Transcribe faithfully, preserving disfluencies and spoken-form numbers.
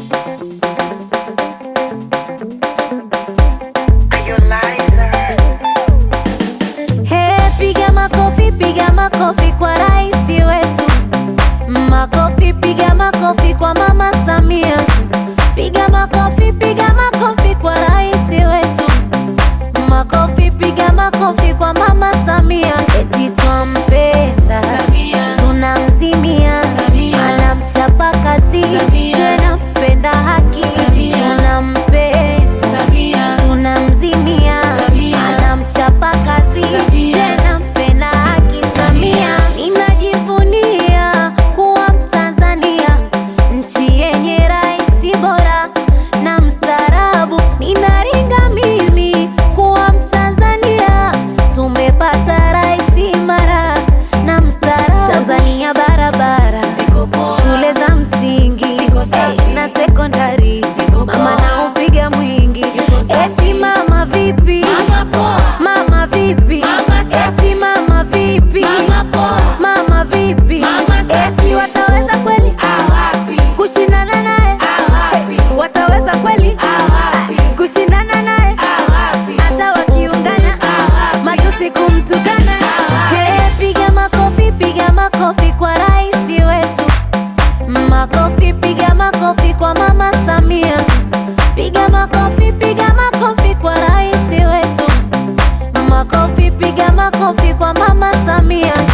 Makofi kwa raisi wetu, makofi, piga makofi kwa Mama Samia. Piga makofi, piga makofi kwa raisi wetu, makofi, piga makofi kwa Mama Samia. Eti twampenda Samia, tunamzimia Samia, anamchapa kazi Samia, tena mpenda haki Samia, tunampenda Samia, tunamzimia Samia, anamchapa kazi Samia, tena mpenda haki Samia. Ninajivunia kuwa Mtanzania, nchi yenye raisi bora na mstaarabu. Ninaringa mimi kuwa Mtanzania, tumepata raisi imara na mstaarabu. Tanzania barabara ziko poa, shule za msingi ziko safi na sekondari ziko poa, mama na upiga mwingi eti mama vipi, mama poa, mama vipi, mama eti mama vipi, mama poa, mama vipi, mama eti wataweza kweli awapi kushindana naye awapi, wataweza kweli awapi kushindana naye awapi, hata wakiungana awapi matusi kumtukana awapi. Piga makofi, piga makofi kwa raisi wetu, makofi, piga makofi kwa Mama Samia. Piga makofi, piga makofi kwa raisi wetu, makofi, piga makofi kwa Mama Samia.